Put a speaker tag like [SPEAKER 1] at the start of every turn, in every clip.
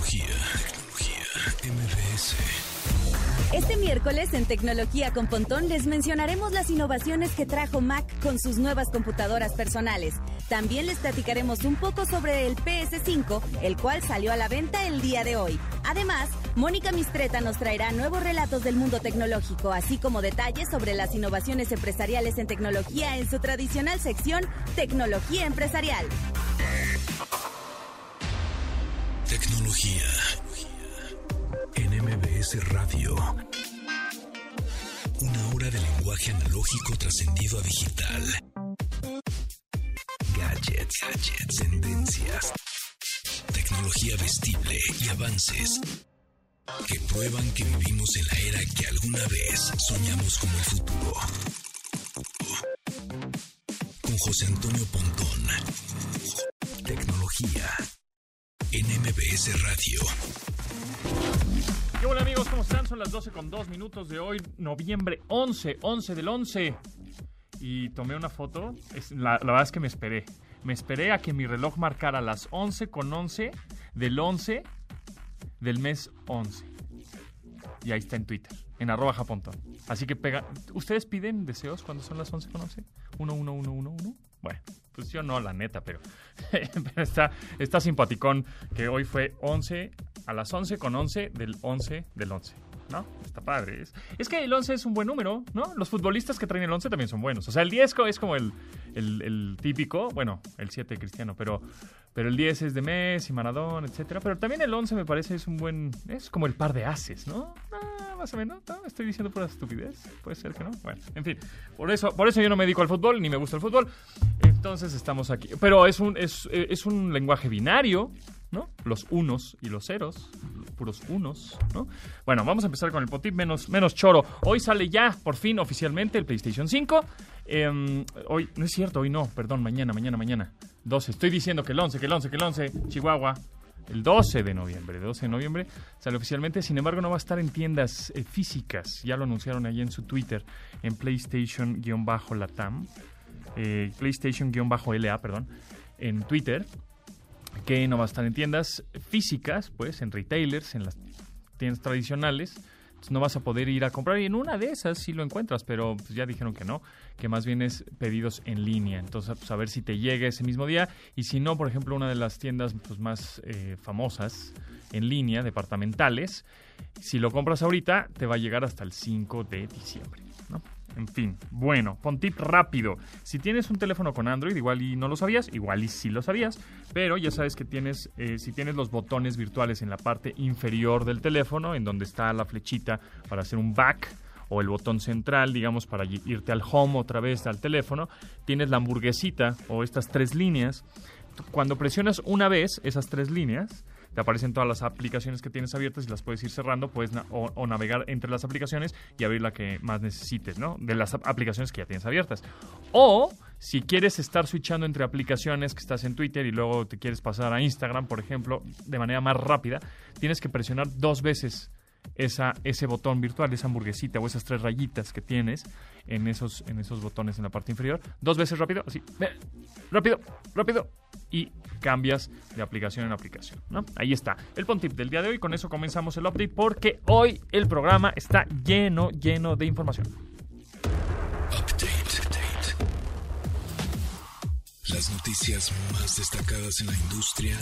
[SPEAKER 1] MBS.
[SPEAKER 2] Este miércoles en Tecnología con Pontón les mencionaremos las innovaciones que trajo Mac con sus nuevas computadoras personales. También les platicaremos un poco sobre el PS5, el cual salió a la venta el día de hoy. Además, Mónica Mistreta nos traerá nuevos relatos del mundo tecnológico, así como detalles sobre las innovaciones empresariales en tecnología en su tradicional sección Tecnología Empresarial.
[SPEAKER 1] Tecnología en MBS Radio. Una hora de lenguaje analógico trascendido a digital. Gadgets, tendencias, tecnología vestible y avances que prueban que vivimos en la era que alguna vez soñamos como el futuro. Con José Antonio Pontón. Tecnología en MBS Radio.
[SPEAKER 3] ¿Qué hola amigos? ¿Cómo están? Son las 12:02 de hoy, noviembre 11 del 11. Y tomé una foto. La verdad es que me esperé. Me esperé a que mi reloj marcara las 11:11 del 11 del mes 11. Y ahí está en Twitter, en @japontón. Así que ¿ustedes piden deseos cuando son las 11:11? 1. Bueno, pues yo no, la neta, pero está simpaticón que hoy fue 11 a las 11:11 del 11 del 11. ¿No? Está padre. Es que el 11 es un buen número, ¿no? Los futbolistas que traen el 11 también son buenos. O sea, el 10 es como el típico, bueno, el 7 Cristiano, pero el 10 es de Messi, Maradona, etcétera. Pero también el 11 me parece es como el par de ases, ¿no? Más o menos, ¿no? Estoy diciendo pura estupidez. Puede ser que no. Bueno, en fin. Por eso yo no me dedico al fútbol, ni me gusta el fútbol. Entonces estamos aquí. Pero es un lenguaje binario, ¿no? Los unos y los ceros, puros unos, ¿no? Bueno, vamos a empezar con el potip menos choro. Hoy sale ya, por fin, oficialmente, el PlayStation 5. Hoy, no es cierto, hoy no, perdón, mañana. 12, estoy diciendo que el 11, Chihuahua. El 12 de noviembre sale oficialmente. Sin embargo, no va a estar en tiendas físicas. Ya lo anunciaron ahí en su Twitter, en PlayStation-Latam. PlayStation-LA, perdón, en Twitter, que no va a estar en tiendas físicas, pues, en retailers, en las tiendas tradicionales. Entonces no vas a poder ir a comprar, y en una de esas sí lo encuentras, pero pues, ya dijeron que no, que más bien es pedidos en línea. Entonces, pues, a ver si te llega ese mismo día, y si no, por ejemplo, una de las tiendas pues, más famosas en línea, departamentales, si lo compras ahorita, te va a llegar hasta el 5 de diciembre, ¿no? En fin, bueno, pon tip rápido. Si tienes un teléfono con Android, igual y no lo sabías, igual y sí lo sabías, pero ya sabes que si tienes los botones virtuales en la parte inferior del teléfono, en donde está la flechita para hacer un back, o el botón central, digamos, para irte al home otra vez al teléfono, tienes la hamburguesita o estas 3 líneas. Cuando presionas una vez esas 3 líneas, te aparecen todas las aplicaciones que tienes abiertas y las puedes ir cerrando, puedes o navegar entre las aplicaciones y abrir la que más necesites, ¿no? De las aplicaciones que ya tienes abiertas. O si quieres estar switchando entre aplicaciones, que estás en Twitter y luego te quieres pasar a Instagram, por ejemplo, de manera más rápida, tienes que presionar 2 veces ese botón virtual, esa hamburguesita o esas 3 rayitas que tienes en esos botones en la parte inferior. 2 veces rápido, así, rápido, y cambias de aplicación en aplicación, ¿no? Ahí está el Pontip del día de hoy. Con eso comenzamos el update, porque hoy el programa está lleno de información.
[SPEAKER 1] Update. Las noticias más destacadas en la industria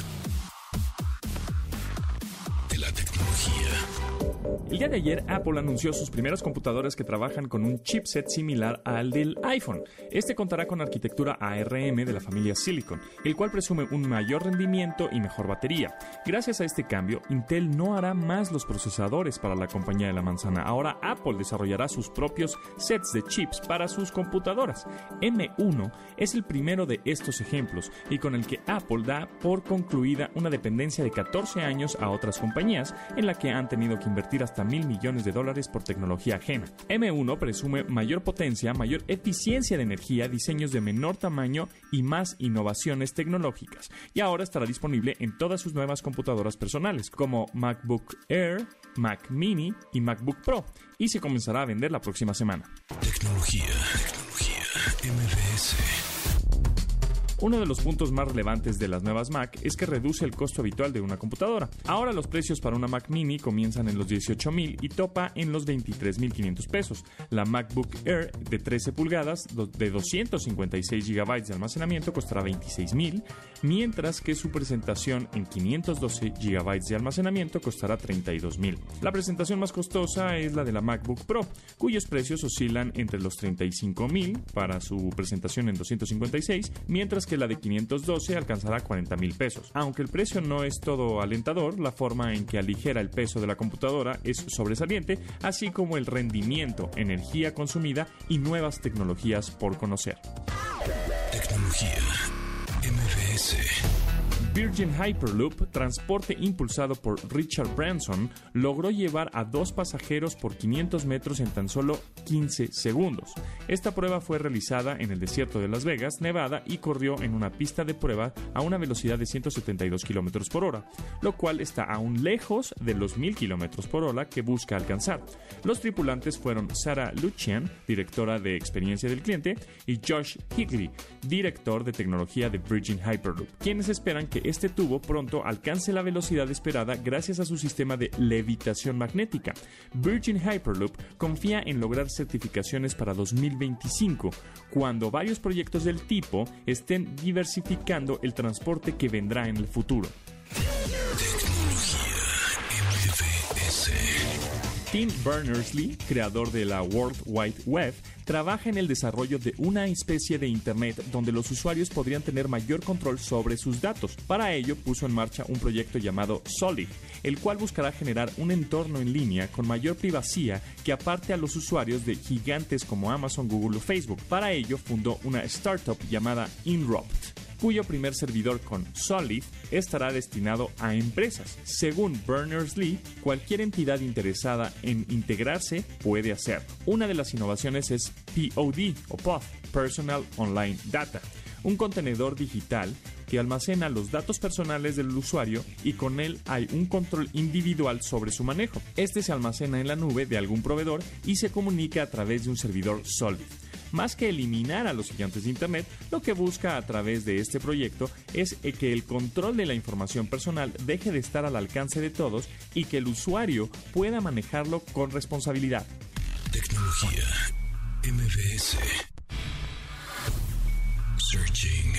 [SPEAKER 1] de la tecnología.
[SPEAKER 3] El día de ayer, Apple anunció sus primeras computadoras que trabajan con un chipset similar al del iPhone. Este contará con arquitectura ARM de la familia Silicon, el cual presume un mayor rendimiento y mejor batería. Gracias a este cambio, Intel no hará más los procesadores para la compañía de la manzana. Ahora Apple desarrollará sus propios sets de chips para sus computadoras. M1 es el primero de estos ejemplos, y con el que Apple da por concluida una dependencia de 14 años a otras compañías, en la que han tenido que invertir hasta $1,000 millones por tecnología ajena. M1 presume mayor potencia, mayor eficiencia de energía, diseños de menor tamaño y más innovaciones tecnológicas. Y ahora estará disponible en todas sus nuevas computadoras personales, como MacBook Air, Mac Mini y MacBook Pro, y se comenzará a vender la próxima semana.
[SPEAKER 1] Tecnología MBS.
[SPEAKER 4] Uno de los puntos más relevantes de las nuevas Mac es que reduce el costo habitual de una computadora. Ahora los precios para una Mac Mini comienzan en los $18,000 y topa en los $23,500 pesos. La MacBook Air de 13 pulgadas de 256 GB de almacenamiento costará $26,000, mientras que su presentación en 512 GB de almacenamiento costará $32,000. La presentación más costosa es la de la MacBook Pro, cuyos precios oscilan entre los $35,000 para su presentación en 256, mientras que la de 512 alcanzará $40,000 pesos. Aunque el precio no es todo alentador, la forma en que aligera el peso de la computadora es sobresaliente, así como el rendimiento, energía consumida y nuevas tecnologías por conocer.
[SPEAKER 1] Tecnología MBS.
[SPEAKER 4] Virgin Hyperloop, transporte impulsado por Richard Branson, logró llevar a 2 pasajeros por 500 metros en tan solo 15 segundos. Esta prueba fue realizada en el desierto de Las Vegas, Nevada, y corrió en una pista de prueba a una velocidad de 172 km por hora, lo cual está aún lejos de los 1000 km por hora que busca alcanzar. Los tripulantes fueron Sarah Lucian, directora de experiencia del cliente, y Josh Higley, director de tecnología de Virgin Hyperloop, quienes esperan que este tubo pronto alcance la velocidad esperada gracias a su sistema de levitación magnética. Virgin Hyperloop confía en lograr certificaciones para 2025, cuando varios proyectos del tipo estén diversificando el transporte que vendrá en el futuro.
[SPEAKER 1] Tecnología MBS.
[SPEAKER 4] Tim Berners-Lee, creador de la World Wide Web, trabaja en el desarrollo de una especie de Internet donde los usuarios podrían tener mayor control sobre sus datos. Para ello, puso en marcha un proyecto llamado Solid, el cual buscará generar un entorno en línea con mayor privacidad que aparte a los usuarios de gigantes como Amazon, Google o Facebook. Para ello, fundó una startup llamada Inrupt, cuyo primer servidor con Solid estará destinado a empresas. Según Berners-Lee, cualquier entidad interesada en integrarse puede hacerlo. Una de las innovaciones es POD o POD, Personal Online Data, un contenedor digital que almacena los datos personales del usuario y con él hay un control individual sobre su manejo. Este se almacena en la nube de algún proveedor y se comunica a través de un servidor Solid. Más que eliminar a los gigantes de Internet, lo que busca a través de este proyecto es que el control de la información personal deje de estar al alcance de todos y que el usuario pueda manejarlo con responsabilidad.
[SPEAKER 1] Tecnología MBS. Searching.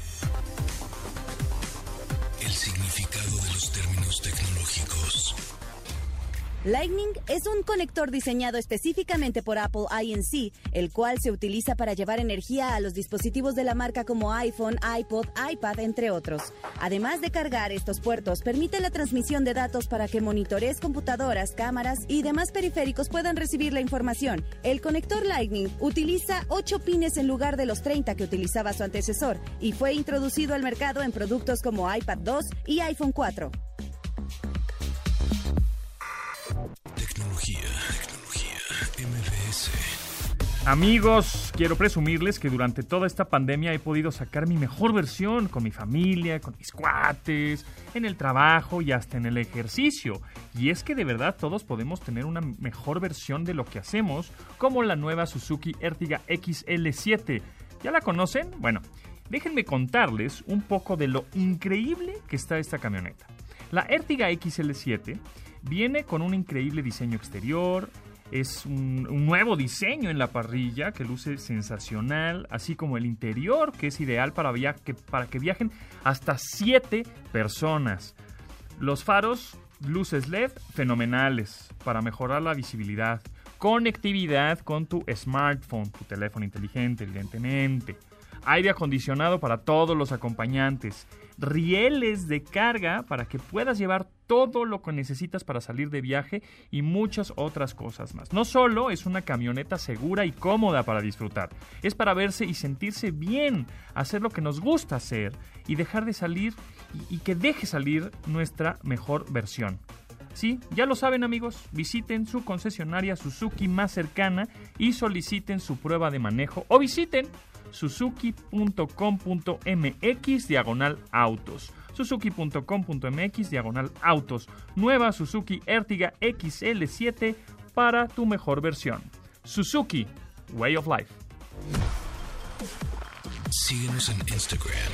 [SPEAKER 1] El significado de los términos tecnológicos.
[SPEAKER 2] Lightning es un conector diseñado específicamente por Apple Inc., el cual se utiliza para llevar energía a los dispositivos de la marca como iPhone, iPod, iPad, entre otros. Además de cargar estos puertos, permite la transmisión de datos para que monitores, computadoras, cámaras y demás periféricos puedan recibir la información. El conector Lightning utiliza 8 pines en lugar de los 30 que utilizaba su antecesor y fue introducido al mercado en productos como iPad 2 y iPhone 4.
[SPEAKER 1] Tecnología MBS.
[SPEAKER 3] Amigos, quiero presumirles que durante toda esta pandemia he podido sacar mi mejor versión con mi familia, con mis cuates, en el trabajo y hasta en el ejercicio. Y es que de verdad todos podemos tener una mejor versión de lo que hacemos, como la nueva Suzuki Ertiga XL7. ¿Ya la conocen? Bueno, déjenme contarles un poco de lo increíble que está esta camioneta. La Ertiga XL7 viene con un increíble diseño exterior, es un nuevo diseño en la parrilla que luce sensacional, así como el interior que es ideal para que viajen hasta 7 personas. Los faros, luces LED fenomenales para mejorar la visibilidad, conectividad con tu smartphone, tu teléfono inteligente, evidentemente. Aire acondicionado para todos los acompañantes, rieles de carga para que puedas llevar todo lo que necesitas para salir de viaje y muchas otras cosas más. No solo es una camioneta segura y cómoda para disfrutar, es para verse y sentirse bien, hacer lo que nos gusta hacer y dejar de salir y que deje salir nuestra mejor versión. Sí, ya lo saben amigos, visiten su concesionaria Suzuki más cercana y soliciten su prueba de manejo o visiten suzuki.com.mx/autos. suzuki.com.mx/autos. Nueva Suzuki Ertiga XL7 para tu mejor versión. Suzuki, Way of Life.
[SPEAKER 1] Síguenos en Instagram,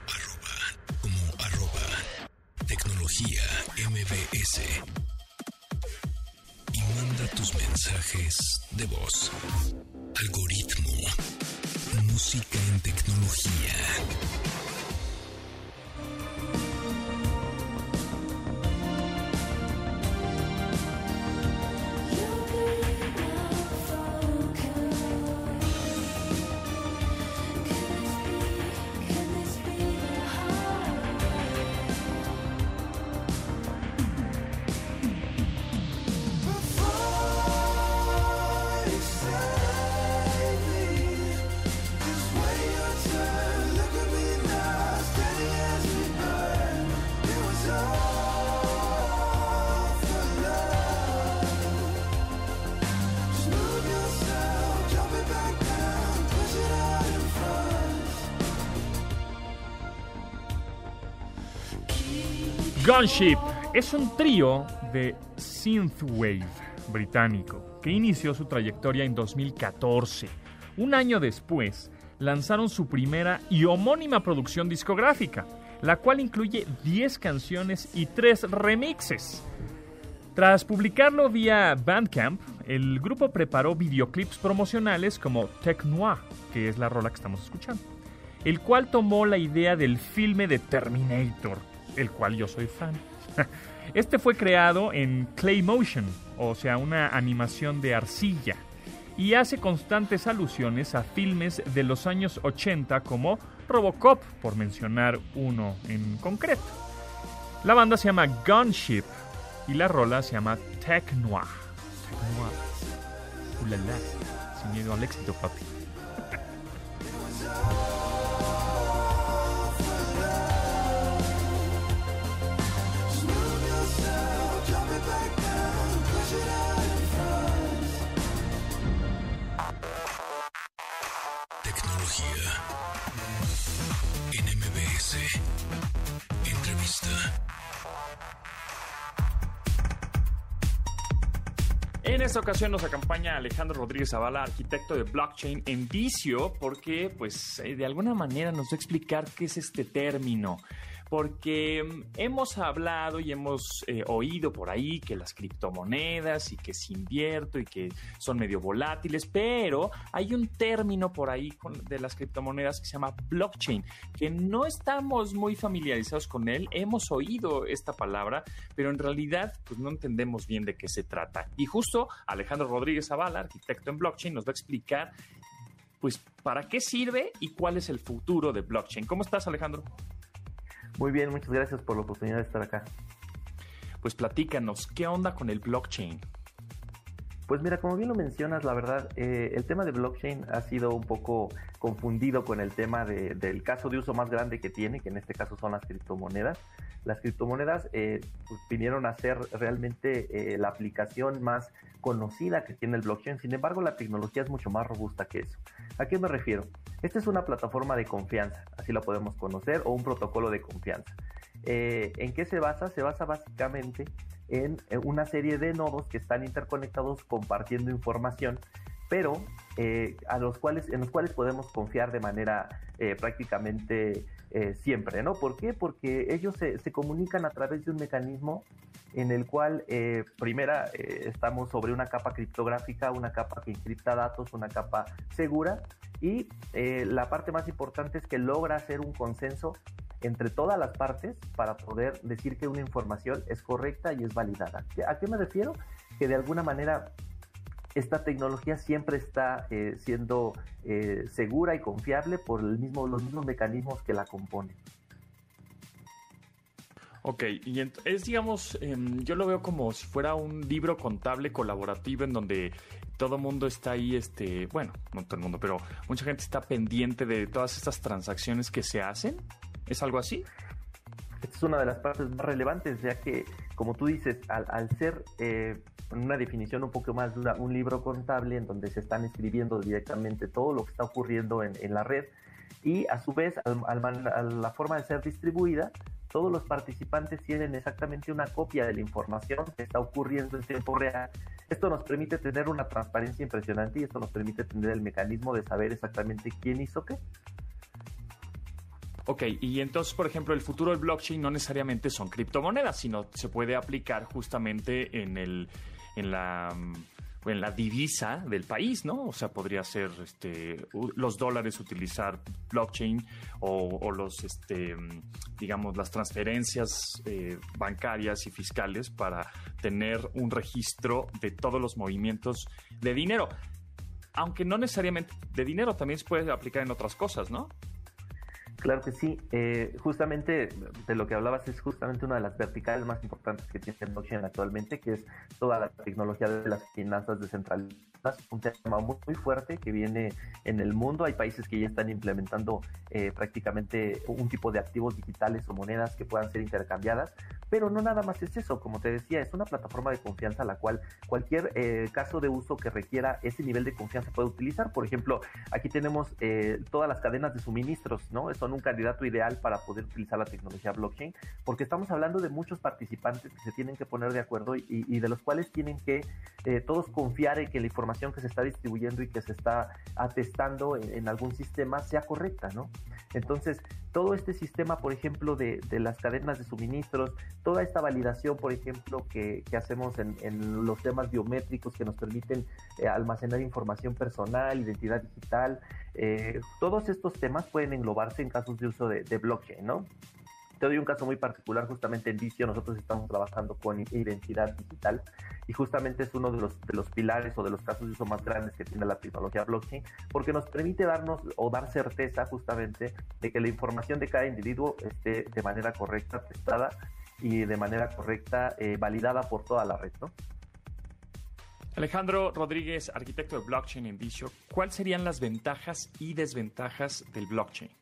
[SPEAKER 1] @tecnología MBS. Y manda tus mensajes de voz. Algoritmo. Música en tecnología.
[SPEAKER 3] Gunship es un trío de synthwave británico que inició su trayectoria en 2014. Un año después, lanzaron su primera y homónima producción discográfica, la cual incluye 10 canciones y 3 remixes. Tras publicarlo vía Bandcamp, el grupo preparó videoclips promocionales como Tech Noir, que es la rola que estamos escuchando, el cual tomó la idea del filme de Terminator, el cual yo soy fan. Este fue creado en Claymotion, o sea, una animación de arcilla, y hace constantes alusiones a filmes de los años 80 como Robocop, por mencionar uno en concreto. La banda se llama Gunship y la rola se llama Tech Noir. Tech Noir. Ulala, sin miedo al éxito, papi.
[SPEAKER 1] En MBS. Entrevista.
[SPEAKER 4] En esta ocasión nos acompaña Alejandro Rodríguez Zavala, arquitecto de blockchain en Vicio, porque pues de alguna manera nos va a explicar qué es este término. Porque hemos hablado y hemos oído por ahí que las criptomonedas y que si invierto y que son medio volátiles, pero hay un término por ahí de las criptomonedas que se llama blockchain, que no estamos muy familiarizados con él. Hemos oído esta palabra, pero en realidad pues no entendemos bien de qué se trata. Y justo Alejandro Rodríguez Zavala, arquitecto en blockchain, nos va a explicar pues para qué sirve y cuál es el futuro de blockchain. ¿Cómo estás, Alejandro?
[SPEAKER 5] Muy bien, muchas gracias por la oportunidad de estar acá.
[SPEAKER 4] Pues platícanos, ¿qué onda con el blockchain?
[SPEAKER 5] Pues mira, como bien lo mencionas, la verdad, el tema de blockchain ha sido un poco confundido con el tema del caso de uso más grande que tiene, que en este caso son las criptomonedas. Las criptomonedas pues vinieron a ser realmente la aplicación más conocida que tiene el blockchain. Sin embargo, la tecnología es mucho más robusta que eso. ¿A qué me refiero? Esta es una plataforma de confianza, así la podemos conocer, o un protocolo de confianza. ¿En qué se basa? Se basa básicamente en una serie de nodos que están interconectados compartiendo información, pero en los cuales podemos confiar de manera prácticamente siempre, ¿no? ¿Por qué? Porque ellos se comunican a través de un mecanismo en el cual estamos sobre una capa criptográfica, una capa que encripta datos, una capa segura, y la parte más importante es que logra hacer un consenso entre todas las partes para poder decir que una información es correcta y es validada. ¿A qué me refiero? Que de alguna manera esta tecnología siempre está siendo segura y confiable por los mismos mecanismos que la componen.
[SPEAKER 4] Ok, y es, digamos, yo lo veo como si fuera un libro contable colaborativo en donde todo el mundo está ahí, bueno, no todo el mundo, pero mucha gente está pendiente de todas estas transacciones que se hacen. ¿Es algo así?
[SPEAKER 5] Esta es una de las partes más relevantes, ya que, como tú dices, al ser una definición un poco más dura, un libro contable en donde se están escribiendo directamente todo lo que está ocurriendo en la red, y a su vez, a la forma de ser distribuida, todos los participantes tienen exactamente una copia de la información que está ocurriendo en tiempo real. Esto nos permite tener una transparencia impresionante y esto nos permite tener el mecanismo de saber exactamente quién hizo qué.
[SPEAKER 4] Ok, y entonces, por ejemplo, el futuro del blockchain no necesariamente son criptomonedas, sino se puede aplicar justamente en la divisa del país, ¿no? O sea, podría ser los dólares utilizar blockchain o digamos, las transferencias bancarias y fiscales para tener un registro de todos los movimientos de dinero. Aunque no necesariamente de dinero, también se puede aplicar en otras cosas, ¿no?
[SPEAKER 5] Claro que sí. Justamente de lo que hablabas es justamente una de las verticales más importantes que tiene el blockchain actualmente, que es toda la tecnología de las finanzas descentralizadas. Un tema muy fuerte que viene en el mundo. Hay países que ya están implementando prácticamente un tipo de activos digitales o monedas que puedan ser intercambiadas, pero no nada más es eso. Como te decía, es una plataforma de confianza a la cual cualquier caso de uso que requiera ese nivel de confianza puede utilizar. Por ejemplo, aquí tenemos todas las cadenas de suministros, ¿no? Son un candidato ideal para poder utilizar la tecnología blockchain, porque estamos hablando de muchos participantes que se tienen que poner de acuerdo y de los cuales tienen que todos confiar en que la información que se está distribuyendo y que se está atestando en algún sistema sea correcta, ¿no? Entonces, todo este sistema, por ejemplo, de las cadenas de suministros, toda esta validación, por ejemplo, que hacemos en los temas biométricos que nos permiten almacenar información personal, identidad digital, todos estos temas pueden englobarse en casos de uso de blockchain, ¿no? Te doy un caso muy particular. Justamente en Visio nosotros estamos trabajando con identidad digital y justamente es uno de los pilares o de los casos de uso más grandes que tiene la tecnología blockchain, porque nos permite darnos o dar certeza justamente de que la información de cada individuo esté de manera correcta testada y de manera correcta validada por toda la red, ¿no?
[SPEAKER 4] Alejandro Rodríguez, arquitecto de blockchain en Visio, ¿cuáles serían las ventajas y desventajas del blockchain?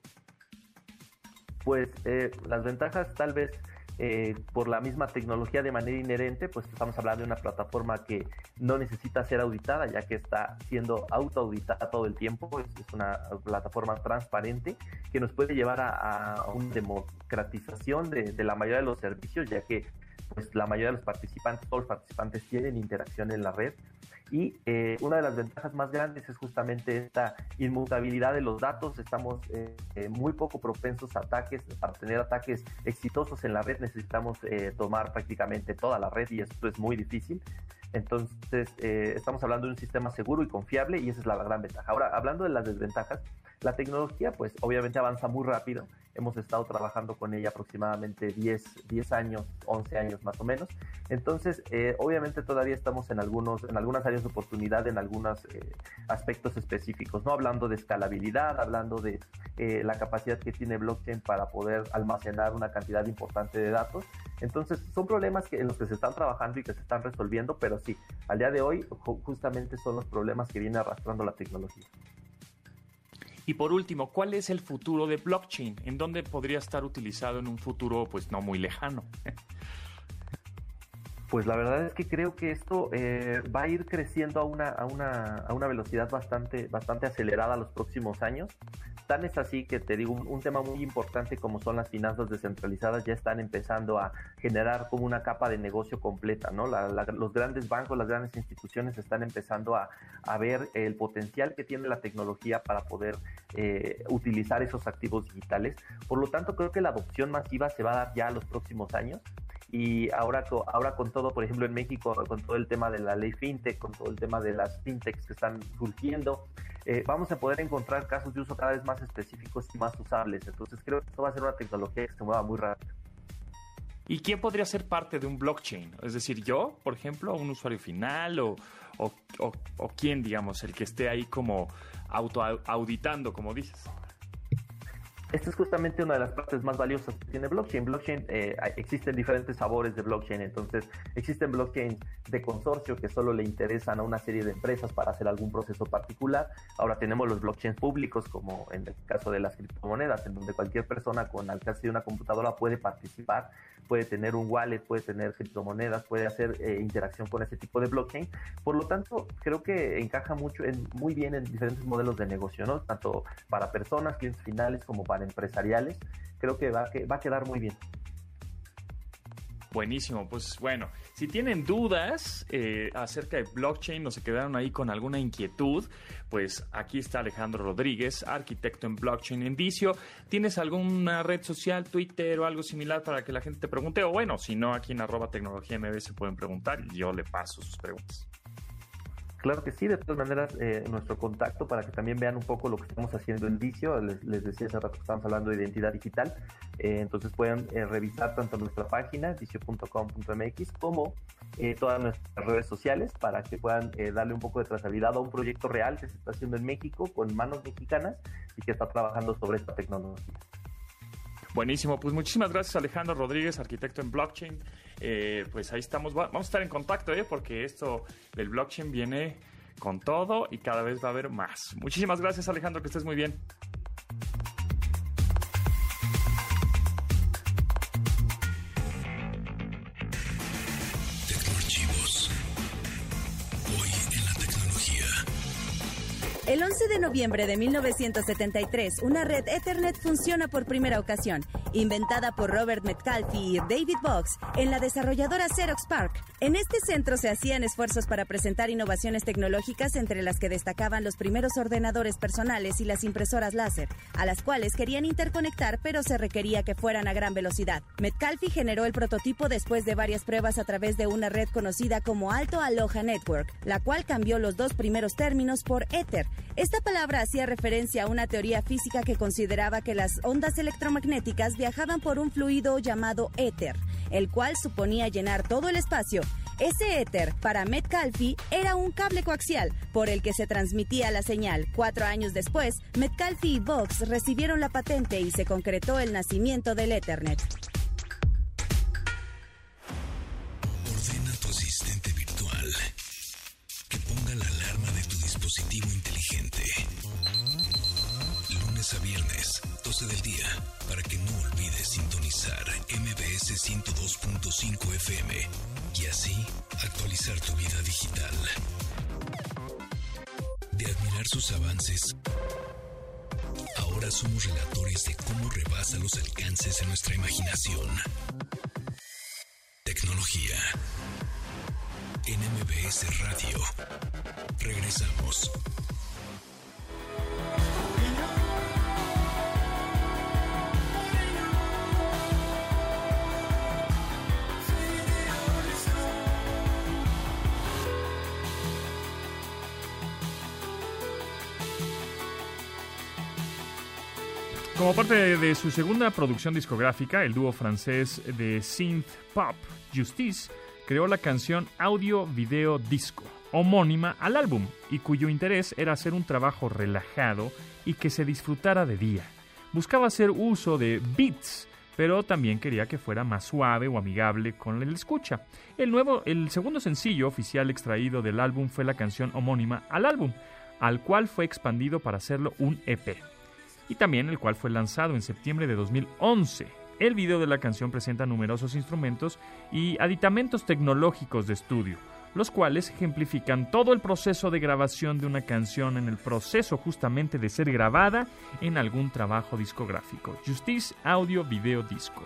[SPEAKER 5] Pues las ventajas tal vez por la misma tecnología de manera inherente, pues estamos hablando de una plataforma que no necesita ser auditada, ya que está siendo autoauditada todo el tiempo. Es una plataforma transparente que nos puede llevar a una democratización de la mayoría de los servicios, ya que pues la mayoría de los participantes, todos los participantes tienen interacción en la red. Y una de las ventajas más grandes es justamente esta inmutabilidad de los datos. Estamos muy poco propensos a ataques. Para tener ataques exitosos en la red necesitamos tomar prácticamente toda la red y esto es muy difícil. Entonces estamos hablando de un sistema seguro y confiable y esa es la gran ventaja. Ahora, hablando de las desventajas, la tecnología pues obviamente avanza muy rápido. Hemos estado trabajando con ella aproximadamente 10 años, 11 años más o menos. Entonces, obviamente todavía estamos en algunas áreas de oportunidad, en algunos aspectos específicos, ¿no? Hablando de escalabilidad, hablando de la capacidad que tiene blockchain para poder almacenar una cantidad importante de datos. Entonces, son problemas en los que se están trabajando y que se están resolviendo, pero sí, al día de hoy justamente son los problemas que viene arrastrando la tecnología.
[SPEAKER 4] Y por último, ¿cuál es el futuro de blockchain? ¿En dónde podría estar utilizado en un futuro pues no muy lejano?
[SPEAKER 5] Pues la verdad es que creo que esto va a ir creciendo a una velocidad bastante acelerada los próximos años. Tan es así que te digo, un tema muy importante como son las finanzas descentralizadas ya están empezando a generar como una capa de negocio completa, ¿no? Los grandes bancos, las grandes instituciones están empezando a ver el potencial que tiene la tecnología para poder utilizar esos activos digitales. Por lo tanto, creo que la adopción masiva se va a dar ya en los próximos años. Y ahora con todo, por ejemplo, en México, con todo el tema de la ley fintech, con todo el tema de las fintechs que están surgiendo, vamos a poder encontrar casos de uso cada vez más específicos y más usables. Entonces creo que esto va a ser una tecnología que se mueva muy rápido.
[SPEAKER 4] ¿Y quién podría ser parte de un blockchain? Es decir, yo, por ejemplo, un usuario final o quién, digamos, el que esté ahí como autoauditando, como dices.
[SPEAKER 5] Esta es justamente una de las partes más valiosas que tiene blockchain. Existen diferentes sabores de blockchain. Entonces, existen blockchains de consorcio que solo le interesan a una serie de empresas para hacer algún proceso particular. Ahora tenemos los blockchains públicos, como en el caso de las criptomonedas, en donde cualquier persona con alcance de una computadora puede participar, puede tener un wallet, puede tener criptomonedas, puede hacer interacción con ese tipo de blockchain. Por lo tanto, creo que encaja muy bien en diferentes modelos de negocio, ¿no? Tanto para personas, clientes finales, como para empresariales. Creo que va a quedar muy bien.
[SPEAKER 3] Buenísimo, pues bueno, si tienen dudas acerca de blockchain o se quedaron ahí con alguna inquietud, pues aquí está Alejandro Rodríguez, arquitecto en blockchain en Vicio. ¿Tienes alguna red social, Twitter o algo similar para que la gente te pregunte? O bueno, si no, aquí en @tecnologiamb se pueden preguntar y yo le paso sus preguntas.
[SPEAKER 5] Claro que sí, de todas maneras, nuestro contacto para que también vean un poco lo que estamos haciendo en Vicio. Les decía hace rato que estamos hablando de identidad digital, entonces pueden revisar tanto nuestra página, vicio.com.mx, como todas nuestras redes sociales para que puedan darle un poco de trazabilidad a un proyecto real que se está haciendo en México con manos mexicanas y que está trabajando sobre esta tecnología.
[SPEAKER 3] Buenísimo, pues muchísimas gracias Alejandro Rodríguez, arquitecto en blockchain. Pues ahí estamos, vamos a estar en contacto, porque esto del blockchain viene con todo y cada vez va a haber más. Muchísimas gracias Alejandro, que estés muy bien.
[SPEAKER 1] Tecnoarchivos. Hoy en la tecnología.
[SPEAKER 2] El 11 de noviembre de 1973, una red Ethernet funciona por primera ocasión, inventada por Robert Metcalfe y David Boggs en la desarrolladora Xerox PARC. En este centro se hacían esfuerzos para presentar innovaciones tecnológicas, entre las que destacaban los primeros ordenadores personales y las impresoras láser, a las cuales querían interconectar, pero se requería que fueran a gran velocidad. Metcalfe generó el prototipo después de varias pruebas a través de una red conocida como Alto Aloha Network, la cual cambió los dos primeros términos por Ether. Esta palabra hacía referencia a una teoría física que consideraba que las ondas electromagnéticas viajaban por un fluido llamado éter, el cual suponía llenar todo el espacio. Ese éter, para Metcalfe, era un cable coaxial por el que se transmitía la señal. 4 años después, Metcalfe y Boggs recibieron la patente y se concretó el nacimiento del Ethernet.
[SPEAKER 1] Ordena a tu asistente virtual que ponga la alarma de tu dispositivo inteligente. Lunes a viernes, 12 del día, para que no olvides sintonizar MBS 102.5 FM y así actualizar tu vida digital. De admirar sus avances, ahora somos relatores de cómo rebasa los alcances de nuestra imaginación. Tecnología en MBS Radio. Regresamos.
[SPEAKER 3] Como parte de su segunda producción discográfica, el dúo francés de synth pop Justice creó la canción Audio Video Disco, homónima al álbum, y cuyo interés era hacer un trabajo relajado y que se disfrutara de día. Buscaba hacer uso de beats, pero también quería que fuera más suave o amigable con el escucha. El segundo sencillo oficial extraído del álbum fue la canción homónima al álbum, al cual fue expandido para hacerlo un EP, y también el cual fue lanzado en septiembre de 2011. El video de la canción presenta numerosos instrumentos y aditamentos tecnológicos de estudio, los cuales ejemplifican todo el proceso de grabación de una canción en el proceso justamente de ser grabada en algún trabajo discográfico. Justice Audio Video Disco.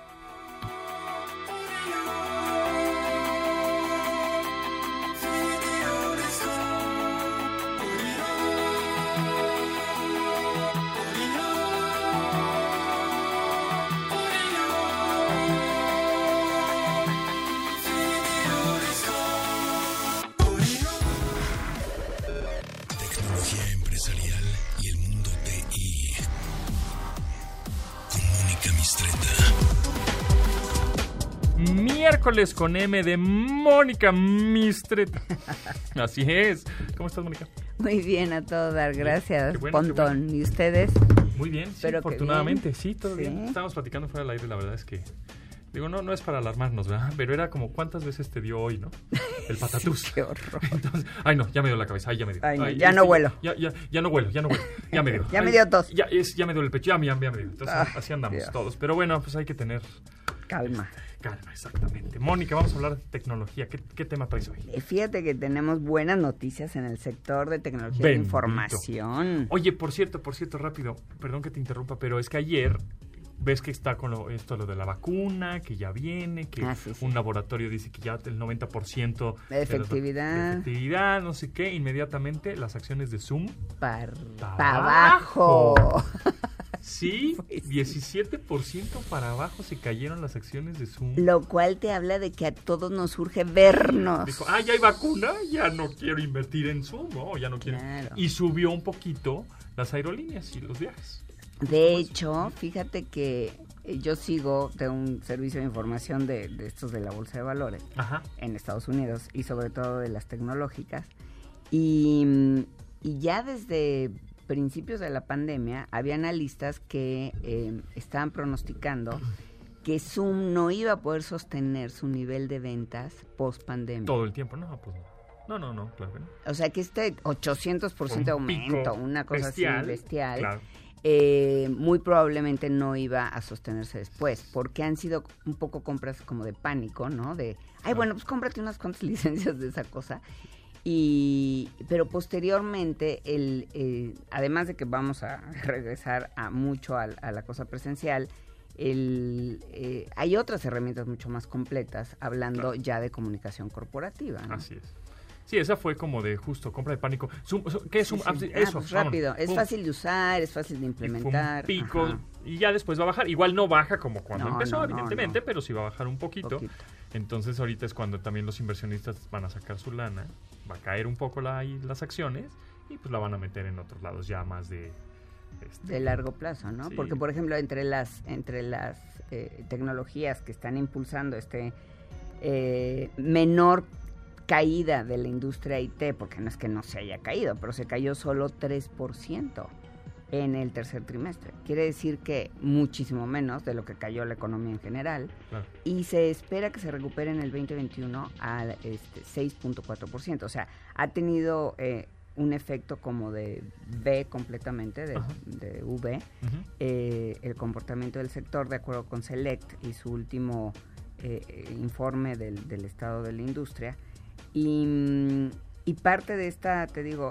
[SPEAKER 3] Miércoles con M de Mónica Mistreta. Así es. ¿Cómo estás, Mónica?
[SPEAKER 6] Muy bien, a todo dar, gracias,
[SPEAKER 3] qué bueno,
[SPEAKER 6] Pontón.
[SPEAKER 3] qué bueno.
[SPEAKER 6] ¿Y ustedes?
[SPEAKER 3] Muy bien, sí,
[SPEAKER 6] Pero
[SPEAKER 3] afortunadamente, sí, todo
[SPEAKER 6] Sí.
[SPEAKER 3] bien. Estábamos platicando fuera del aire, la verdad es que... Digo, no es para alarmarnos, ¿verdad? Pero era como, ¿cuántas veces te dio hoy, no? El patatús.
[SPEAKER 6] Sí, qué horror.
[SPEAKER 3] Entonces, ay, no, ya me dio la cabeza, ay, ya me dio.
[SPEAKER 6] Ay, no, ya no huelo.
[SPEAKER 3] Ya no huelo, ya me dio.
[SPEAKER 6] Ya me dio tos.
[SPEAKER 3] Ya me dio el pecho, ya me dio. Entonces, así andamos
[SPEAKER 6] Dios.
[SPEAKER 3] todos. Pero bueno, pues hay que tener...
[SPEAKER 6] Calma.
[SPEAKER 3] Calma, exactamente. Mónica, vamos a hablar de tecnología. ¿Qué tema traes hoy?
[SPEAKER 6] Fíjate que tenemos buenas noticias en el sector de tecnología
[SPEAKER 3] Bendito.
[SPEAKER 6] de información.
[SPEAKER 3] Oye, por cierto, rápido, perdón que te interrumpa, pero es que ayer ves que está con lo de la vacuna, que ya viene, que un laboratorio dice que ya el 90%
[SPEAKER 6] de efectividad,
[SPEAKER 3] no sé qué, inmediatamente las acciones de Zoom
[SPEAKER 6] para abajo.
[SPEAKER 3] Sí, 17% para abajo se cayeron las acciones de Zoom.
[SPEAKER 6] Lo cual te habla de que a todos nos urge vernos.
[SPEAKER 3] Dijo, ya hay vacuna, ya no quiero invertir en Zoom, ¿no? Ya no quiero. Claro. Y subió un poquito las aerolíneas y los viajes.
[SPEAKER 6] De hecho, fíjate que yo sigo de un servicio de información de estos de la Bolsa de Valores en Estados Unidos y sobre todo de las tecnológicas. Y ya desde principios de la pandemia había analistas que estaban pronosticando que Zoom no iba a poder sostener su nivel de ventas post pandemia.
[SPEAKER 3] Todo el tiempo, no, pues no, claro que no.
[SPEAKER 6] O sea que 800% de aumento, una cosa bestial, así bestial,
[SPEAKER 3] claro.
[SPEAKER 6] Muy probablemente no iba a sostenerse después, porque han sido un poco compras como de pánico, ¿no? Bueno, pues cómprate unas cuantas licencias de esa cosa. Pero posteriormente, además de que vamos a regresar mucho a la cosa presencial, hay otras herramientas mucho más completas, hablando ya de comunicación corporativa, ¿no?
[SPEAKER 3] Así es. Sí, esa fue como de justo, compra de pánico. ¿Qué es Zoom?
[SPEAKER 6] Sí. Eso, pues rápido. Es fácil de usar, es fácil de implementar.
[SPEAKER 3] Y fue un pico, y ya después va a bajar. Igual no baja como cuando empezó, evidentemente, pero sí va a bajar un poquito. Entonces ahorita es cuando también los inversionistas van a sacar su lana, va a caer un poco las acciones y pues la van a meter en otros lados ya más de
[SPEAKER 6] largo plazo, ¿no?
[SPEAKER 3] Sí.
[SPEAKER 6] Porque, por ejemplo, entre las tecnologías que están impulsando menor caída de la industria IT, porque no es que no se haya caído, pero se cayó solo 3% en el tercer trimestre. Quiere decir que muchísimo menos de lo que cayó la economía en general. Claro. Y se espera que se recupere en el 2021 al 6.4%. O sea, ha tenido un efecto como de V completamente, de V, el comportamiento del sector, de acuerdo con Select y su último informe del estado de la industria. Y parte de esta, te digo,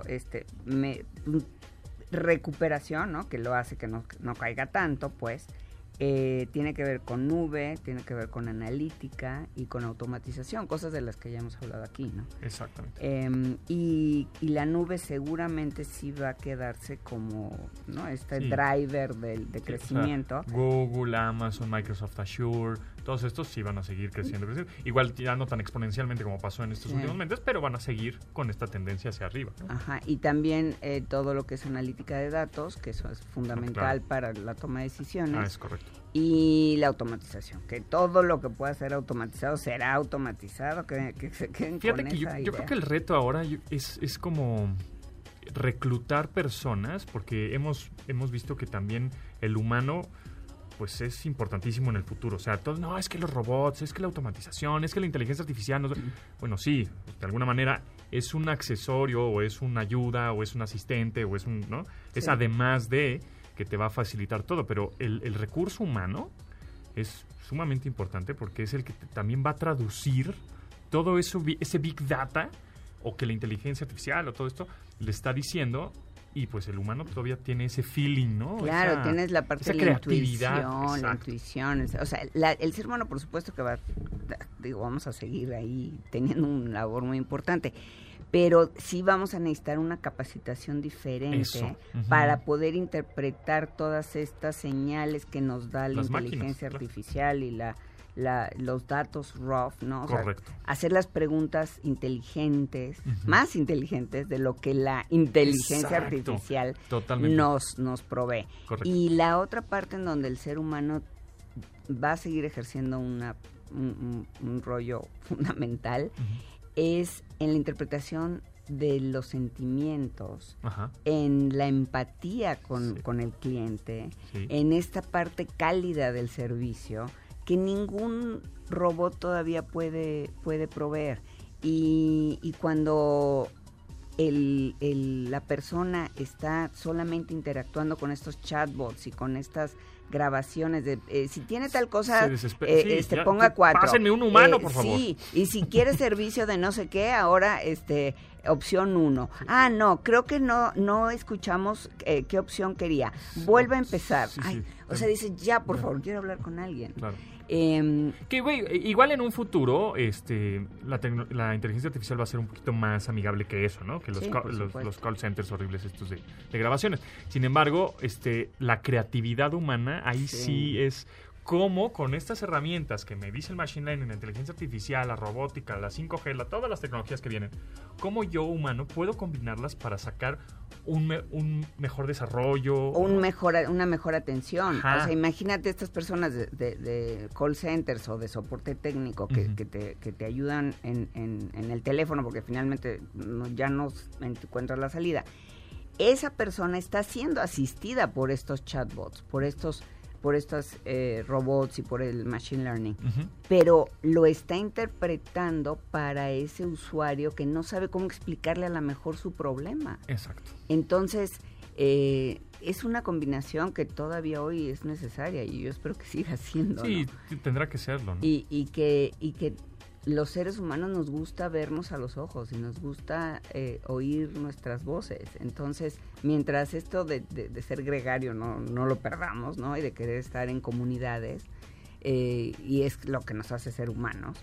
[SPEAKER 6] recuperación, ¿no? Que lo hace que no caiga tanto, pues, tiene que ver con nube, tiene que ver con analítica y con automatización, cosas de las que ya hemos hablado aquí, ¿no?
[SPEAKER 3] Exactamente.
[SPEAKER 6] Y la nube seguramente sí va a quedarse como, ¿no? Driver de crecimiento.
[SPEAKER 3] O sea, Google, Amazon, Microsoft Azure, todos estos sí van a seguir creciendo. Igual ya no tan exponencialmente como pasó en estos últimos meses, pero van a seguir con esta tendencia hacia arriba, ¿no?
[SPEAKER 6] Y también todo lo que es analítica de datos, que eso es fundamental para la toma de decisiones.
[SPEAKER 3] Es correcto.
[SPEAKER 6] Y la automatización, que todo lo que pueda ser automatizado será automatizado, que se queden
[SPEAKER 3] Fíjate
[SPEAKER 6] con
[SPEAKER 3] que
[SPEAKER 6] esa
[SPEAKER 3] yo creo que el reto ahora es como reclutar personas, porque hemos visto que también el humano pues es importantísimo en el futuro. O sea, es que los robots, es que la automatización, es que la inteligencia artificial, bueno, sí, de alguna manera es un accesorio o es una ayuda o es un asistente o es ¿no? Sí. Es además de que te va a facilitar todo, pero el recurso humano es sumamente importante porque es el que también va a traducir todo eso, ese big data o que la inteligencia artificial o todo esto le está diciendo. Y pues el humano todavía tiene ese feeling, ¿no?
[SPEAKER 6] Claro, tienes la parte de la
[SPEAKER 3] intuición.
[SPEAKER 6] O sea, el ser humano, por supuesto que vamos a seguir ahí teniendo una labor muy importante. Pero sí vamos a necesitar una capacitación diferente para poder interpretar todas estas señales que nos da la inteligencia artificial y los datos raw, ¿no? O
[SPEAKER 3] Correcto.
[SPEAKER 6] sea, hacer las preguntas inteligentes, más inteligentes de lo que la inteligencia artificial nos provee.
[SPEAKER 3] Correcto.
[SPEAKER 6] Y la otra parte en donde el ser humano va a seguir ejerciendo un rollo fundamental es en la interpretación de los sentimientos, en la empatía con el cliente, en esta parte cálida del servicio que ningún robot todavía puede proveer. Y cuando la persona está solamente interactuando con estos chatbots y con estas grabaciones de si tiene tal cosa ponga 4,
[SPEAKER 3] pásenme un humano por favor.
[SPEAKER 6] Sí, y si quiere servicio de no sé qué, ahora Opción 1. No, creo que no escuchamos qué opción quería. Vuelve a empezar.
[SPEAKER 3] Sí,
[SPEAKER 6] Ay,
[SPEAKER 3] sí.
[SPEAKER 6] o sea, dice, ya, por favor, quiero hablar con alguien.
[SPEAKER 3] Claro. Que, güey, igual en un futuro la inteligencia artificial va a ser un poquito más amigable que eso, ¿no? Que
[SPEAKER 6] Sí,
[SPEAKER 3] los call centers horribles estos de grabaciones. Sin embargo, la creatividad humana ahí sí es cómo con estas herramientas que me dice el machine learning, la inteligencia artificial, la robótica, la 5G, todas las tecnologías que vienen, cómo yo humano puedo combinarlas para sacar un mejor desarrollo.
[SPEAKER 6] Una mejor atención.
[SPEAKER 3] Ajá.
[SPEAKER 6] O sea, imagínate estas personas de call centers o de soporte técnico que te ayudan en el teléfono porque finalmente ya no encuentras la salida. Esa persona está siendo asistida por estos chatbots, por estos robots y por el machine learning, pero lo está interpretando para ese usuario que no sabe cómo explicarle a lo mejor su problema.
[SPEAKER 3] Exacto.
[SPEAKER 6] Entonces, es una combinación que todavía hoy es necesaria y yo espero que siga siendo.
[SPEAKER 3] Sí,
[SPEAKER 6] ¿no?
[SPEAKER 3] tendrá que serlo, ¿no?
[SPEAKER 6] Y que los seres humanos nos gusta vernos a los ojos y nos gusta oír nuestras voces. Entonces, mientras esto de ser gregario no lo perdamos, ¿no? Y de querer estar en comunidades, y es lo que nos hace ser humanos,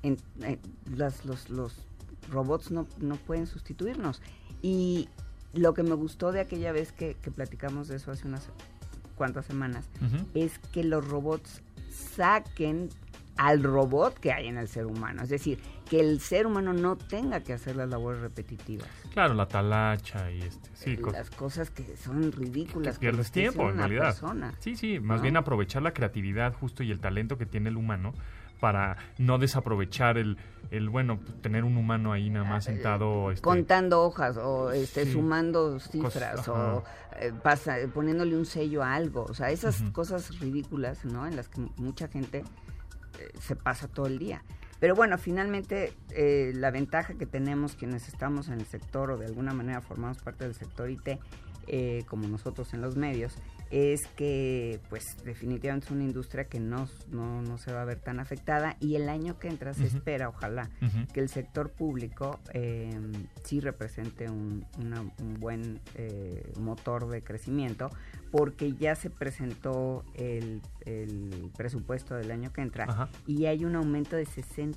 [SPEAKER 6] los robots no pueden sustituirnos. Y lo que me gustó de aquella vez que platicamos de eso hace unas cuantas semanas, es que los robots saquen al robot que hay en el ser humano. Es decir, que el ser humano no tenga que hacer las labores repetitivas.
[SPEAKER 3] Claro, la talacha y
[SPEAKER 6] las cosas que son ridículas.
[SPEAKER 3] Que pierdes tiempo, en realidad.
[SPEAKER 6] Persona,
[SPEAKER 3] sí, más bien aprovechar la creatividad justo y el talento que tiene el humano para no desaprovechar el tener un humano ahí nada más sentado
[SPEAKER 6] contando hojas o sumando cifras o poniéndole un sello a algo. O sea, esas cosas ridículas, ¿no? En las que mucha gente se pasa todo el día. Pero bueno, finalmente la ventaja que tenemos quienes estamos en el sector o de alguna manera formamos parte del sector IT, como nosotros en los medios, es que pues definitivamente es una industria que no se va a ver tan afectada y el año que entra se espera, ojalá, que el sector público sí represente un buen motor de crecimiento, porque ya se presentó el presupuesto del año que entra y hay un aumento de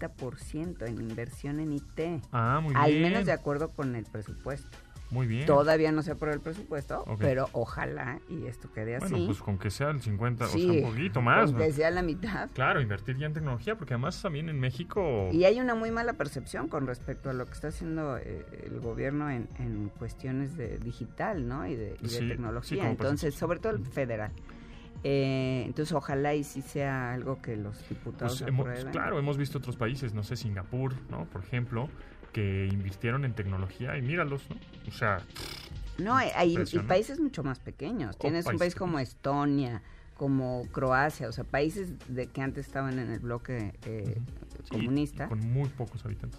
[SPEAKER 6] 60% en inversión en IT, al menos de acuerdo con el presupuesto.
[SPEAKER 3] Muy bien.
[SPEAKER 6] Todavía no se aprueba el presupuesto, pero ojalá y esto quede así.
[SPEAKER 3] Bueno, pues con que sea el 50, o sea, un poquito más.
[SPEAKER 6] Con que sea la mitad.
[SPEAKER 3] Claro, invertir ya en tecnología, porque además también en México...
[SPEAKER 6] Y hay una muy mala percepción con respecto a lo que está haciendo el gobierno en cuestiones de digital, ¿no? Y de tecnología. Entonces, sobre todo el federal. Entonces, ojalá y sí sea algo que los diputados aprueben.
[SPEAKER 3] Claro, hemos visto otros países, no sé, Singapur, ¿no? Por ejemplo, que invirtieron en tecnología y míralos, ¿no? O sea...
[SPEAKER 6] No, hay países mucho más pequeños. Tienes un país como Estonia, como Croacia, o sea, países que antes estaban en el bloque comunista.
[SPEAKER 3] Con muy pocos habitantes.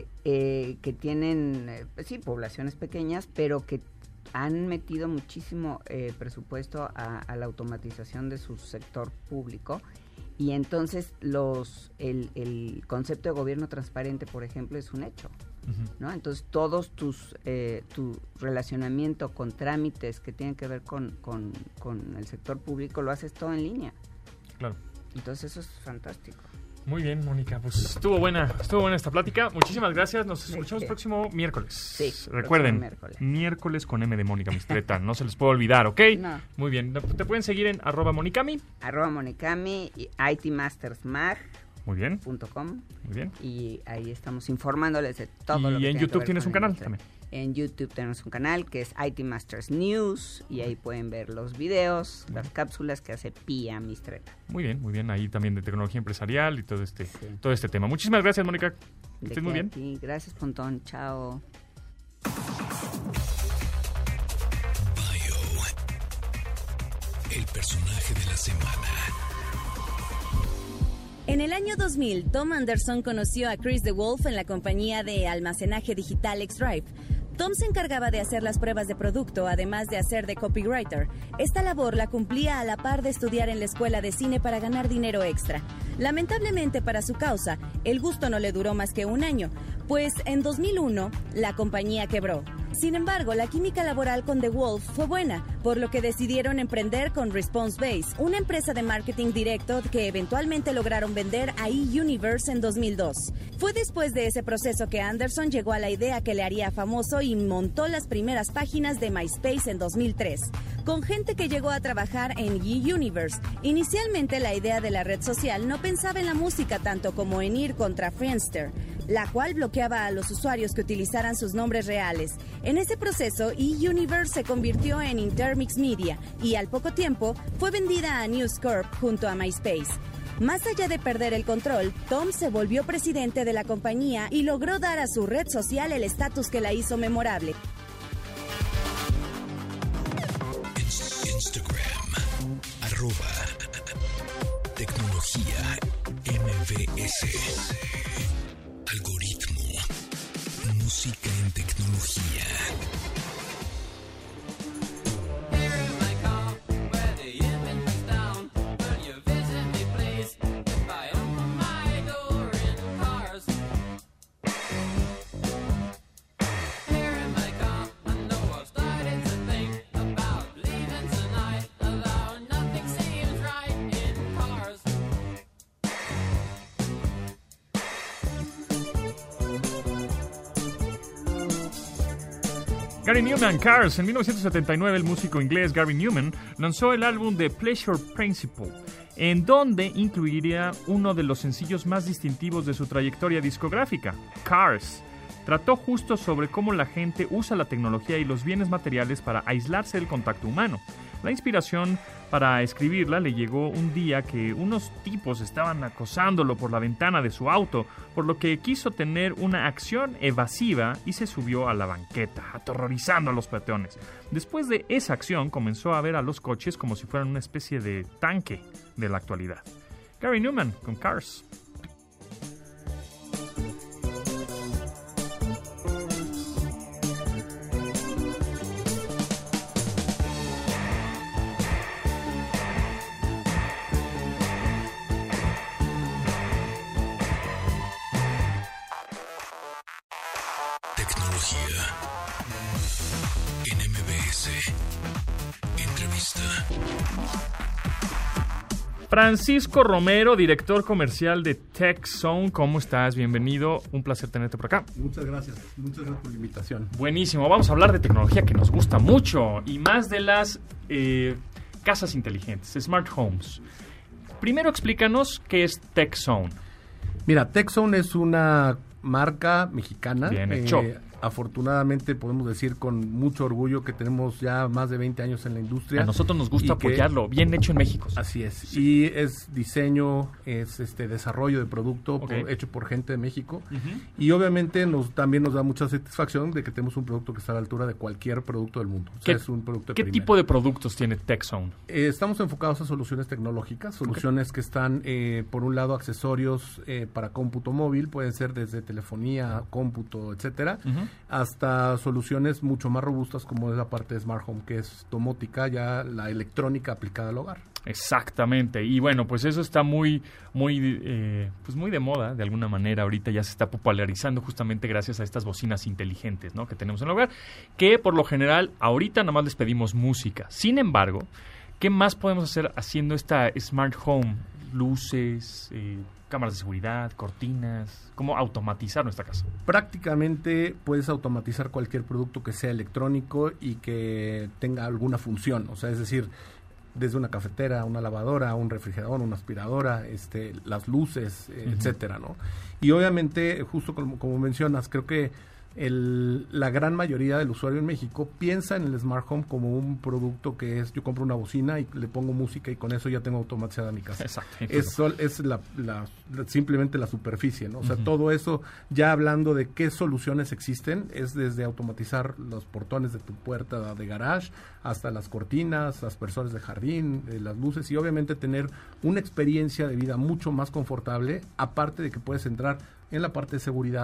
[SPEAKER 6] Que tienen, poblaciones pequeñas, pero que han metido muchísimo presupuesto a la automatización de su sector público. Y entonces el concepto de gobierno transparente, por ejemplo, es un hecho, ¿no? Entonces todos tu relacionamiento con trámites que tienen que ver con el sector público lo haces todo en línea.
[SPEAKER 3] Claro.
[SPEAKER 6] Entonces eso es fantástico.
[SPEAKER 3] Muy bien, Mónica, pues estuvo buena esta plática. Muchísimas gracias, nos escuchamos próximo miércoles.
[SPEAKER 6] Sí.
[SPEAKER 3] Recuerden, miércoles con M de Mónica Mistreta, no se les puede olvidar, ¿ok?
[SPEAKER 6] No.
[SPEAKER 3] Muy bien, te pueden seguir en @monicami.
[SPEAKER 6] @monicami y itmastersmag.com.
[SPEAKER 3] Muy bien.
[SPEAKER 6] Y ahí estamos informándoles de todo lo que
[SPEAKER 3] y en YouTube tienes un canal también.
[SPEAKER 6] En YouTube tenemos un canal que es IT Masters News y ahí pueden ver los videos, las cápsulas que hace Pía Mistreta.
[SPEAKER 3] Muy bien, ahí también de tecnología empresarial y todo este tema. Muchísimas gracias, Mónica. Que estés muy bien.
[SPEAKER 6] Gracias, Pontón. Chao.
[SPEAKER 1] Bio, el personaje de la semana.
[SPEAKER 2] En el año 2000, Tom Anderson conoció a Chris DeWolf en la compañía de almacenaje digital Xdrive. Tom se encargaba de hacer las pruebas de producto, además de hacer de copywriter. Esta labor la cumplía a la par de estudiar en la escuela de cine para ganar dinero extra. Lamentablemente para su causa, el gusto no le duró más que un año, pues en 2001 la compañía quebró. Sin embargo, la química laboral con DeWolf fue buena, por lo que decidieron emprender con Response Base, una empresa de marketing directo que eventualmente lograron vender a eUniverse en 2002. Fue después de ese proceso que Anderson llegó a la idea que le haría famoso y montó las primeras páginas de MySpace en 2003, con gente que llegó a trabajar en eUniverse. Inicialmente la idea de la red social no pensaba en la música tanto como en ir contra Friendster, la cual bloqueaba a los usuarios que utilizaran sus nombres reales. En ese proceso, eUniverse se convirtió en Intermix Media y al poco tiempo fue vendida a News Corp junto a MySpace. Más allá de perder el control, Tom se volvió presidente de la compañía y logró dar a su red social el estatus que la hizo memorable.
[SPEAKER 1] Instagram, @tecnología MBS. Algoritmo. Música en tecnología.
[SPEAKER 3] Gary Newman, Cars. En 1979, el músico inglés Gary Newman lanzó el álbum The Pleasure Principle, en donde incluiría uno de los sencillos más distintivos de su trayectoria discográfica, Cars. Trató justo sobre cómo la gente usa la tecnología y los bienes materiales para aislarse del contacto humano. La inspiración para escribirla le llegó un día que unos tipos estaban acosándolo por la ventana de su auto, por lo que quiso tener una acción evasiva y se subió a la banqueta, aterrorizando a los peatones. Después de esa acción comenzó a ver a los coches como si fueran una especie de tanque de la actualidad. Gary Newman con Cars.
[SPEAKER 1] En MBS. Entrevista.
[SPEAKER 3] Francisco Romero, director comercial de TechZone. ¿Cómo estás? Bienvenido. Un placer tenerte por acá.
[SPEAKER 7] Muchas gracias por la invitación.
[SPEAKER 3] Buenísimo. Vamos a hablar de tecnología que nos gusta mucho y más de las casas inteligentes, smart homes. Primero explícanos qué es TechZone.
[SPEAKER 7] Mira, TechZone es una marca mexicana.
[SPEAKER 3] Bien hecho.
[SPEAKER 7] Afortunadamente podemos decir con mucho orgullo que tenemos ya más de 20 años en la industria.
[SPEAKER 3] A nosotros nos gusta apoyarlo, bien hecho en México.
[SPEAKER 7] Así es. Sí. Y es diseño, es desarrollo de producto hecho por gente de México. Uh-huh. Y obviamente también nos da mucha satisfacción de que tenemos un producto que está a la altura de cualquier producto del mundo. O sea, es un producto de
[SPEAKER 3] ¿Qué tipo de productos tiene TechZone?
[SPEAKER 7] Estamos enfocados a soluciones tecnológicas, soluciones que están, por un lado, accesorios para cómputo móvil, pueden ser desde telefonía, cómputo, etcétera. Uh-huh. Hasta soluciones mucho más robustas como es la parte de Smart Home, que es domótica, ya la electrónica aplicada al hogar.
[SPEAKER 3] Exactamente, y bueno, pues eso está muy de moda, de alguna manera. Ahorita ya se está popularizando justamente gracias a estas bocinas inteligentes, ¿no?, que tenemos en el hogar, que por lo general ahorita nada más les pedimos música. Sin embargo, ¿qué más podemos hacer haciendo esta Smart Home? Luces, cámaras de seguridad, cortinas, ¿cómo automatizar nuestra casa?
[SPEAKER 7] Prácticamente puedes automatizar cualquier producto que sea electrónico y que tenga alguna función, o sea, es decir, desde una cafetera, una lavadora, un refrigerador, una aspiradora, las luces, uh-huh, etcétera, ¿no? Y obviamente, justo como mencionas, creo que la gran mayoría del usuario en México piensa en el Smart Home como un producto que es, yo compro una bocina y le pongo música y con eso ya tengo automatizada mi casa.
[SPEAKER 3] Exacto.
[SPEAKER 7] Es simplemente la superficie, ¿no? O sea, uh-huh, todo eso, ya hablando de qué soluciones existen, es desde automatizar los portones de tu puerta de garage hasta las cortinas, las aspersores de jardín, las luces, y obviamente tener una experiencia de vida mucho más confortable, aparte de que puedes entrar en la parte de seguridad,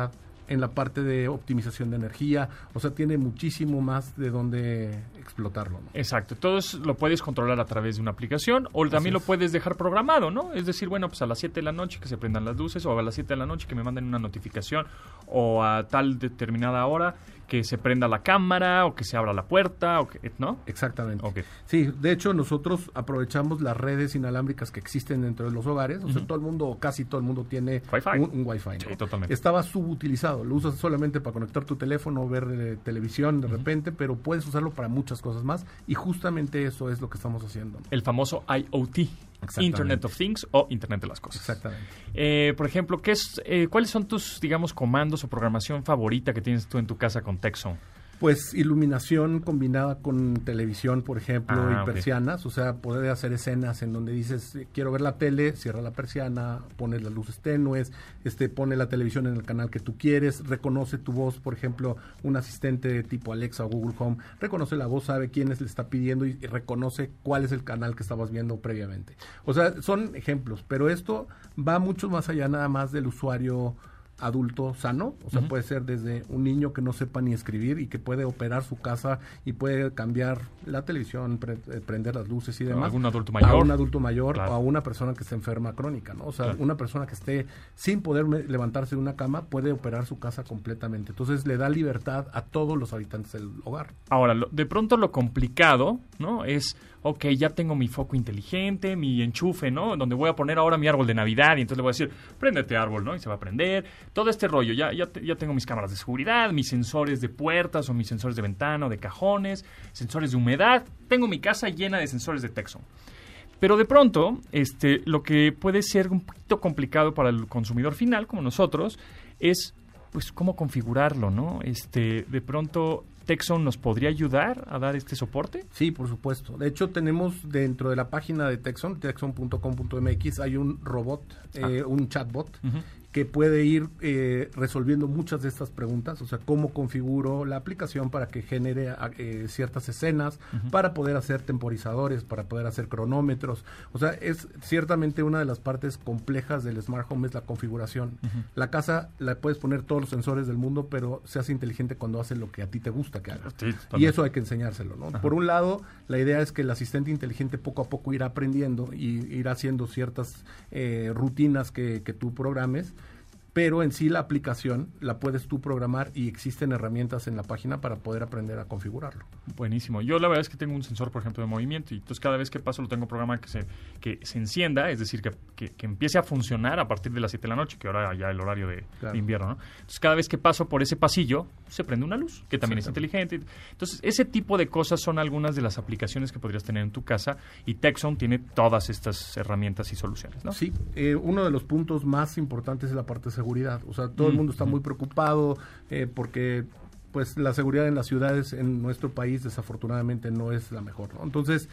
[SPEAKER 7] en la parte de optimización de energía, o sea, tiene muchísimo más de dónde explotarlo, ¿no?
[SPEAKER 3] Exacto, todo eso lo puedes controlar a través de una aplicación o también lo puedes dejar programado, ¿no? Es decir, bueno, pues a las 7 de la noche que se prendan las luces o a las 7 de la noche que me manden una notificación o a tal determinada hora que se prenda la cámara o que se abra la puerta, o que, ¿no?
[SPEAKER 7] Exactamente.
[SPEAKER 3] Okay.
[SPEAKER 7] Sí, de hecho nosotros aprovechamos las redes inalámbricas que existen dentro de los hogares, o sea, todo el mundo, casi todo el mundo tiene un Wi-Fi, ¿no?
[SPEAKER 3] Sí, totalmente.
[SPEAKER 7] Estaba subutilizado, lo usas solamente para conectar tu teléfono o ver televisión de repente, pero puedes usarlo para muchas cosas más y justamente eso es lo que estamos haciendo, ¿no?
[SPEAKER 3] El famoso IoT, Internet of Things o Internet de las Cosas.
[SPEAKER 7] Exactamente.
[SPEAKER 3] Por ejemplo, ¿cuáles son tus, digamos, comandos o programación favorita que tienes tú en tu casa con TechZone?
[SPEAKER 7] Pues iluminación combinada con televisión, por ejemplo, y persianas, o sea, poder hacer escenas en donde dices, quiero ver la tele, cierra la persiana, pones las luces tenues, pone la televisión en el canal que tú quieres, reconoce tu voz, por ejemplo, un asistente tipo Alexa o Google Home, reconoce la voz, sabe quién le está pidiendo y reconoce cuál es el canal que estabas viendo previamente. O sea, son ejemplos, pero esto va mucho más allá nada más del usuario adulto sano, o sea, puede ser desde un niño que no sepa ni escribir y que puede operar su casa y puede cambiar la televisión, prender las luces y demás.
[SPEAKER 3] ¿Algún adulto mayor?
[SPEAKER 7] A un adulto mayor,
[SPEAKER 3] claro.
[SPEAKER 7] O a una persona que esté enferma crónica, ¿no? O sea, una persona que esté sin poder levantarse de una cama puede operar su casa completamente. Entonces le da libertad a todos los habitantes del hogar.
[SPEAKER 3] Ahora, de pronto lo complicado, ¿no? Es, ok, ya tengo mi foco inteligente, mi enchufe, ¿no? Donde voy a poner ahora mi árbol de Navidad y entonces le voy a decir, préndete árbol, ¿no? Y se va a prender. Todo este rollo, ya tengo mis cámaras de seguridad, mis sensores de puertas o mis sensores de ventana o de cajones, sensores de humedad. Tengo mi casa llena de sensores de TechZone. Pero de pronto, lo que puede ser un poquito complicado para el consumidor final, como nosotros, es, pues, cómo configurarlo, ¿no? De pronto, ¿TechZone nos podría ayudar a dar este soporte?
[SPEAKER 7] Sí, por supuesto. De hecho, tenemos dentro de la página de TechZone, techzone.com.mx, hay un robot, un chatbot, que puede ir resolviendo muchas de estas preguntas, o sea, cómo configuro la aplicación para que genere ciertas escenas, para poder hacer temporizadores, para poder hacer cronómetros. O sea, es ciertamente una de las partes complejas del Smart Home es la configuración. La casa la puedes poner todos los sensores del mundo, pero se hace inteligente cuando hace lo que a ti te gusta que haga. Sí, y eso hay que enseñárselo, ¿no? Por un lado, la idea es que el asistente inteligente poco a poco irá aprendiendo y irá haciendo ciertas rutinas que tú programes, pero en sí la aplicación la puedes tú programar y existen herramientas en la página para poder aprender a configurarlo.
[SPEAKER 3] Buenísimo. Yo la verdad es que tengo un sensor, por ejemplo, de movimiento y entonces cada vez que paso lo tengo programado que se encienda, es decir, que empiece a funcionar a partir de las 7 de la noche, que ahora ya el horario de invierno, ¿no? Entonces cada vez que paso por ese pasillo se prende una luz, que también es inteligente. Entonces ese tipo de cosas son algunas de las aplicaciones que podrías tener en tu casa y TechZone tiene todas estas herramientas y soluciones, ¿no?
[SPEAKER 7] Sí, uno de los puntos más importantes es la parte de seguridad. O sea, todo el mundo está muy preocupado porque pues la seguridad en las ciudades en nuestro país desafortunadamente no es la mejor, ¿no? Entonces,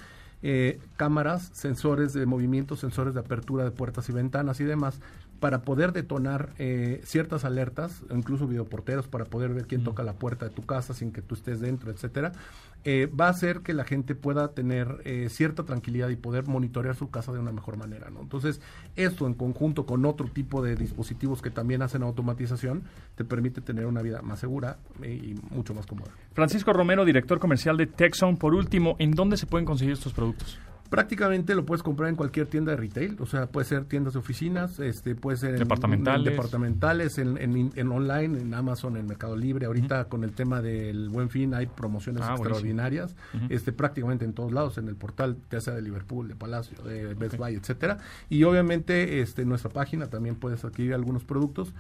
[SPEAKER 7] cámaras, sensores de movimiento, sensores de apertura de puertas y ventanas y demás, para poder detonar ciertas alertas, incluso videoporteros para poder ver quién toca la puerta de tu casa sin que tú estés dentro, etcétera, va a hacer que la gente pueda tener cierta tranquilidad y poder monitorear su casa de una mejor manera, ¿no? Entonces, esto en conjunto con otro tipo de dispositivos que también hacen automatización, te permite tener una vida más segura y mucho más cómoda.
[SPEAKER 3] Francisco Romero, director comercial de TechZone. Por último, ¿en dónde se pueden conseguir estos productos?
[SPEAKER 7] Prácticamente lo puedes comprar en cualquier tienda de retail, o sea, puede ser tiendas de oficinas, puede ser departamentales, en online, en Amazon, en Mercado Libre. Ahorita con el tema del Buen Fin hay promociones extraordinarias, prácticamente en todos lados, en el portal, ya sea de Liverpool, de Palacio, de Best Buy, etcétera. Y obviamente en nuestra página también puedes adquirir algunos productos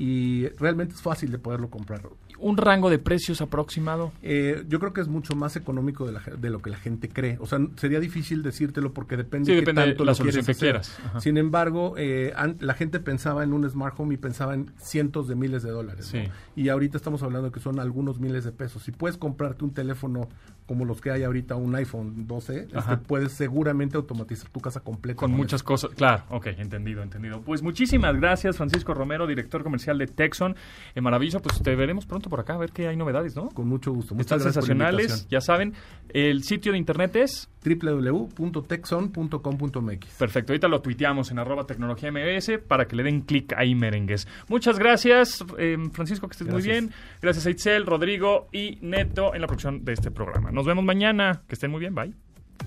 [SPEAKER 7] y realmente es fácil de poderlo comprar.
[SPEAKER 3] ¿Un rango de precios aproximado?
[SPEAKER 7] Yo creo que es mucho más económico de lo que la gente cree. O sea, sería difícil decírtelo porque depende de
[SPEAKER 3] la solución que quieras.
[SPEAKER 7] Sin embargo, la gente pensaba en un Smart Home y pensaba en cientos de miles de dólares, ¿no? Y ahorita estamos hablando de que son algunos miles de pesos. Si puedes comprarte un teléfono como los que hay ahorita, un iPhone 12, puedes seguramente automatizar tu casa completa.
[SPEAKER 3] Con muchas cosas. Claro, ok, entendido. Pues muchísimas gracias, Francisco Romero, director comercial comercial de Texon. Maravilloso, pues te veremos pronto por acá a ver qué hay novedades, ¿no?
[SPEAKER 7] Con mucho gusto.
[SPEAKER 3] Están sensacionales, ya saben. El sitio de internet es
[SPEAKER 7] www.texon.com.mx.
[SPEAKER 3] Perfecto, ahorita lo tuiteamos en @tecnologiambs para que le den clic ahí, merengues. Muchas gracias, Francisco, que estés muy bien. Gracias a Itzel, Rodrigo y Neto en la producción de este programa. Nos vemos mañana. Que estén muy bien, bye.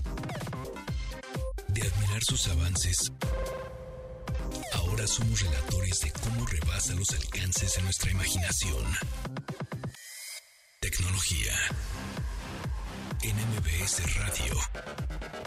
[SPEAKER 1] De admirar sus avances, ahora somos relatores de cómo rebasa los alcances de nuestra imaginación. Tecnología en MBS Radio.